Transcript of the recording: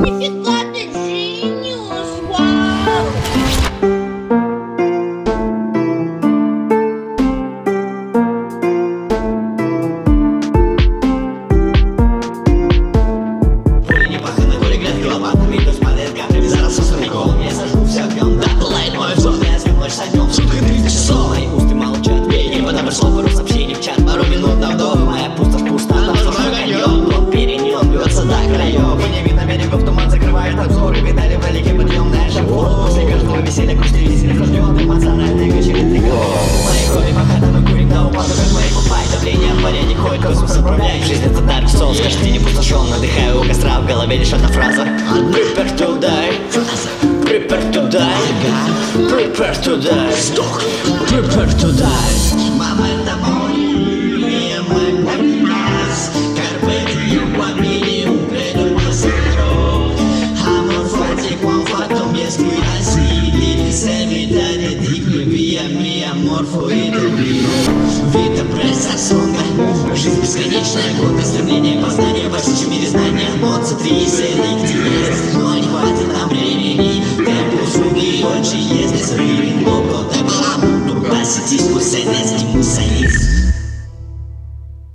Нифига ты genius, вау! Поле не пахано, поле грязь, лопатами, то спадает каплями. Зараз сосредком я сажу вся огнем. Да, пылает мой взор, я свет ночь со днем. В сутках 30 часов, мои усты молчат. Не подам слов, пару сообщений в чат. Пару минут на вдох, моя пустошь пуста. Там сложный каньон, тот перенен, бьется до краев. И не видно берегов, туман закрывает обзор. И видали вдалеке подъемная шапор. После каждого веселья куш телевизор рожден. Эмоциональный вечеринный голос. В моей крови похата, мы курим до упаду, как мои пупай. Давление в паре не ходит, космос управляет. Жизнь это дарк сон, скажешь, ты не пустошен. Надыхаю у костра, в голове лишь одна фраза. Prepare to die, prepare to die, prepare to die, prepare to die. Momento amor, mi amor, más. Carpe diem, guamini, un pleno pasero. Amor fuerte, cuan fato mi escuirasili. Se mi dare digno, via mi amor foi добрый. Вита пресса сонга. Жизнь бесконечная, гонка, стремление познания. Больше, чем мире знания. Моца, три селективность. Но не хватит нам времени. Темpo услуги, очень если срывен. Локо, табала, ну, баситись, кусенецкий, мусай.